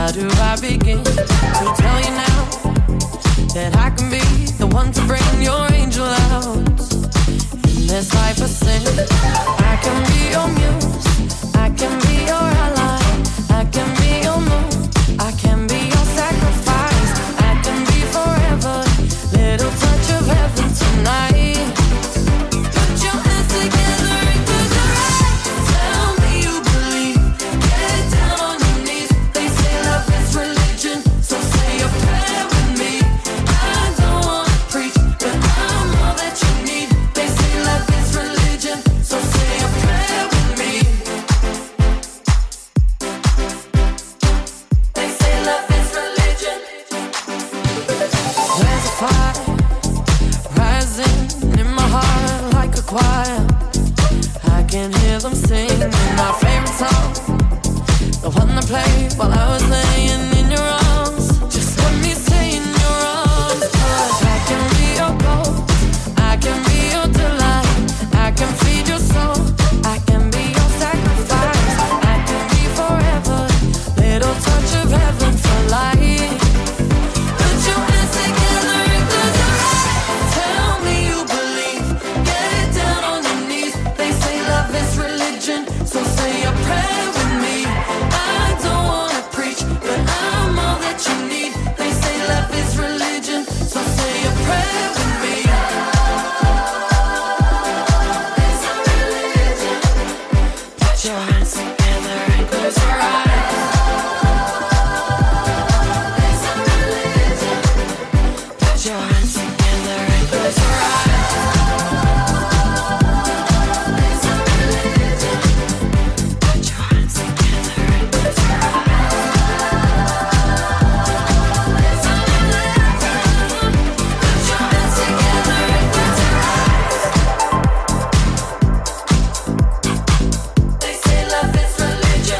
How do I begin to tell you now that I can be the one to bring your angel out in this life of sin? I can be your muse, I can be your ally, I can be your moon, I can be your sacrifice, I can be forever, little touch of heaven tonight. Put your hands together and close your eyes. Tell me you believe, get down on your knees. They say love is religion, so say a prayer with me. I don't wanna preach, but I'm all that you need. They say love is religion, so say a prayer with me. They say love is religion. There's a fire rising in my heart like a choir. I can hear them singing my favorite song, the one I played while I was laying in your arms. Just let me stay in your arms, 'cause I can be your gold, I can be your delight, I can feed your soul, I can be your sacrifice, I can be forever, little touch of heaven for life. Put your hands together and close your eyes. Tell me you believe, get down on your knees. They say love is religion, so say a prayer with me. I don't wanna preach, but I'm all that you need. They say love is religion, so say a prayer with me. It's a religion. Put your hands together and close your eyes. It's a religion. Put your hands together and close your eyes. It's a religion. Put your hands together and close your eyes. It's a religion. Put your hands together and close your eyes. They say love is religion.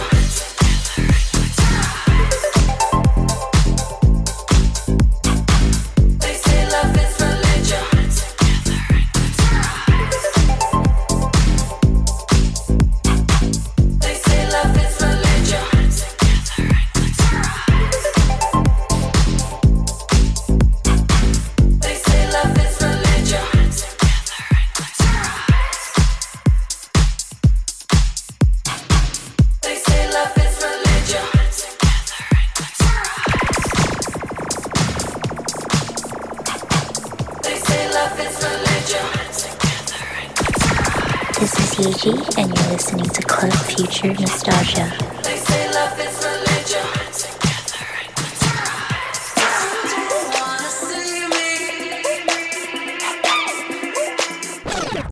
They say love is religion. They say love is religion. They say love is religion. They say love is religion. They say love is religion. This is Yeji, and you're listening to Club Future Nostalgia.